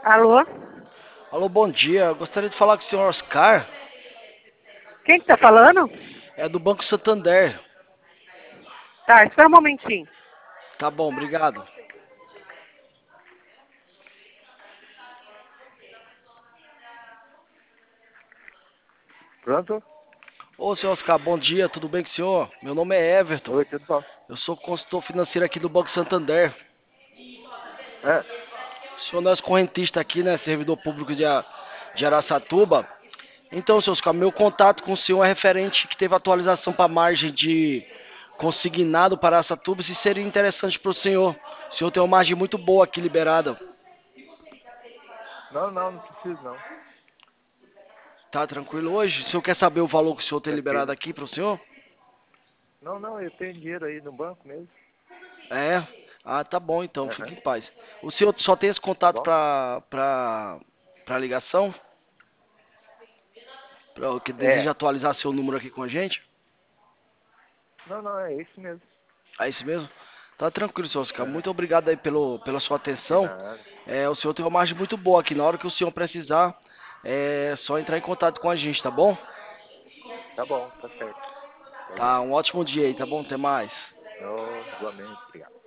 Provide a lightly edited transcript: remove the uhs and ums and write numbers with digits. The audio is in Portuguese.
Alô? Alô, bom dia. Eu gostaria de falar com o senhor Oscar. Quem que tá falando? É do Banco Santander. Tá, espera um momentinho. Tá bom, obrigado. Pronto? Ô, senhor Oscar, bom dia. Tudo bem com o senhor? Meu nome é Everton. Oi, tudo bom? Eu sou consultor financeiro aqui do Banco Santander. É, O senhor é nosso correntista aqui, né? Servidor público de Araçatuba. Então, senhor Oscar, meu contato com o senhor é referente que teve atualização para a margem de consignado para Araçatuba. Se seria interessante para o senhor. O senhor tem uma margem muito boa aqui liberada. não preciso não. Tá tranquilo hoje? O senhor quer saber o valor que o senhor tem liberado Tranquilo. aqui para o senhor? Não, eu tenho dinheiro aí no banco mesmo. É? Ah, tá bom então, fique Aham, em paz. O senhor só tem esse tá contato bom? pra ligação? Pra, que deseja É. atualizar seu número aqui com a gente? Não, é isso mesmo. É isso mesmo? Tá tranquilo, senhor Oscar. Aham, Muito obrigado aí pela sua de atenção. nada. O senhor tem uma margem muito boa aqui. Na hora que o senhor precisar, é só entrar em contato com a gente, tá bom? Tá bom, tá certo. Tá Tá, joia. um ótimo dia aí, tá bom? Até mais. Oh, igualmente, obrigado.